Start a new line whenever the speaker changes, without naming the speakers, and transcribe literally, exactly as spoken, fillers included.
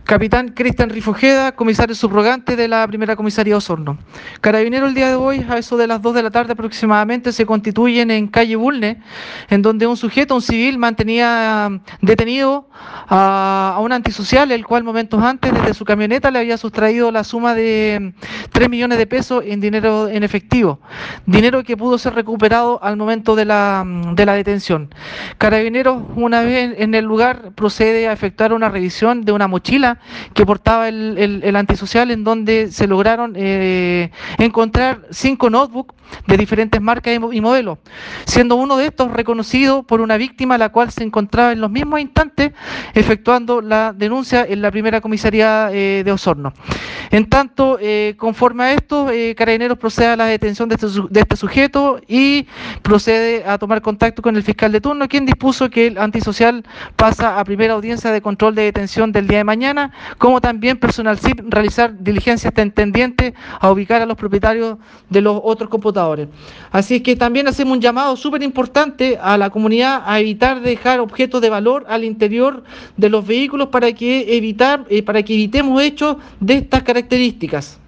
Capitán Cristian Rifojeda, comisario subrogante de la primera comisaría de Osorno. Carabineros el día de hoy, a eso de las dos de la tarde aproximadamente, se constituyen en calle Bulne, en donde un sujeto, un civil, mantenía detenido a, a un antisocial, el cual momentos antes desde su camioneta le había sustraído la suma de tres millones de pesos en dinero en efectivo, dinero que pudo ser recuperado al momento de la, de la detención. Carabineros, una vez en el lugar, procede a efectuar una revisión de una mochila que portaba el, el, el antisocial, en donde se lograron eh, encontrar cinco notebooks de diferentes marcas y modelos, siendo uno de estos reconocido por una víctima, la cual se encontraba en los mismos instantes efectuando la denuncia en la primera comisaría eh, de Osorno. En tanto, eh, conforme a esto, eh, Carabineros procede a la detención de este, de este sujeto y procede a tomar contacto con el fiscal de turno, quien dispuso que el antisocial pasa a primera audiencia de control de detención del día de mañana, como también personal S I P realizar diligencias tendientes a ubicar a los propietarios de los otros computadores. Así que también hacemos un llamado súper importante a la comunidad a evitar dejar objetos de valor al interior de los vehículos para que evitar, eh, para que evitemos hechos de estas características.